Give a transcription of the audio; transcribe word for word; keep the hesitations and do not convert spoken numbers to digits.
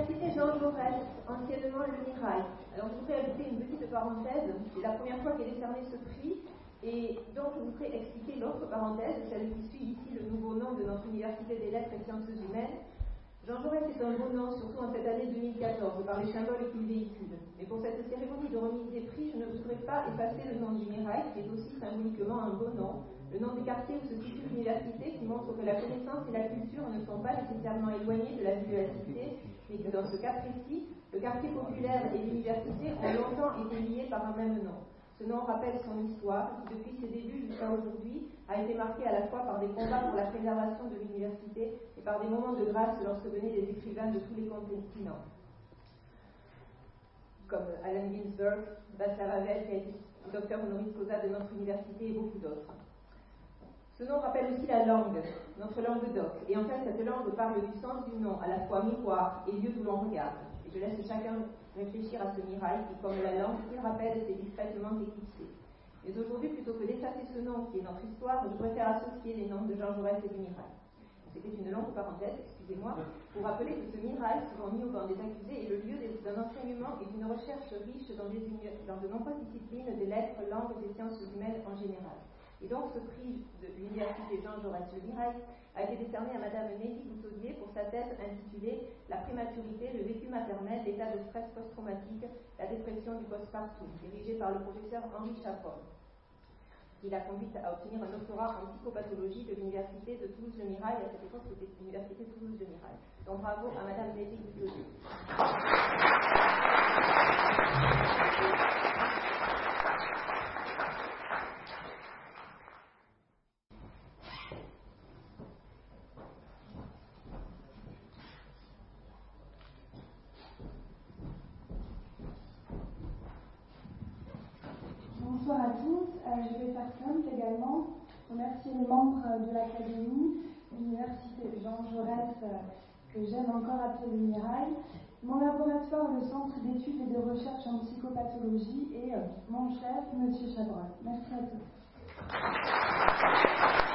l'université Jean Jaurès, anciennement le Mirail. Alors je voudrais ajouter une petite parenthèse, c'est la première fois qu'est décerné ce prix, et donc je voudrais expliquer l'autre parenthèse, celle qui suit ici le nouveau nom de notre université des lettres et sciences humaines. Jean Jaurès est un beau nom, surtout en cette année deux mille quatorze, par les symboles qu'il véhicule. Mais pour cette cérémonie de remise des prix, je ne voudrais pas effacer le nom du Mirail, qui est aussi symboliquement un beau nom, le nom des quartiers où se situe l'université, qui montre que la connaissance et la culture ne sont pas nécessairement éloignées de la vie de la cité, mais que dans ce cas précis, le quartier populaire et l'université ont longtemps été liés par un même nom. Ce nom rappelle son histoire, qui depuis ses débuts jusqu'à aujourd'hui a été marquée à la fois par des combats pour la préservation de l'université et par des moments de grâce lorsque venaient des écrivains de tous les continents, comme Allen Ginsberg, Václav Havel, qui a été docteur honoris causa de notre université, et beaucoup d'autres. Ce nom rappelle aussi la langue, notre langue d'oc. Et en fait, cette langue parle du sens du nom, à la fois miroir et lieu d'où l'on regarde. Et je laisse chacun réfléchir à ce Mirail qui, comme la langue qu'il rappelle, s'est discrètement éclipsé. Mais aujourd'hui, plutôt que d'effacer ce nom qui est notre histoire, je préfère associer les noms de Jean Jaurès et du Mirail. C'était une longue parenthèse, excusez-moi, pour rappeler que ce Mirail, souvent mis au banc des accusés, est le lieu d'un enseignement et d'une recherche riche dans, des, dans de nombreuses disciplines des lettres, langues et sciences humaines en général. Et donc, ce prix de l'université Jean Jaurès Le Mirail a été décerné à Madame Nelly Goutaudier pour sa thèse intitulée La prématurité, le vécu maternel, l'état de stress post-traumatique, la dépression du postpartum, dirigée par le professeur Henri Chabrol, qui l'a conduite à obtenir un doctorat en psychopathologie de l'université de Toulouse-Le Mirail. À cette époque, c'était l'université Toulouse-Le Mirail. Donc, bravo à Madame Nelly Goutaudier. Bonsoir à tous. Euh, je vais faire simple également. Remercier les membres de l'Académie, l'Université Jean Jaurès, euh, que j'aime encore appeler le Mirail, mon laboratoire, le Centre d'études et de recherche en psychopathologie, et euh, mon chef, M. Chabrol. Merci à tous.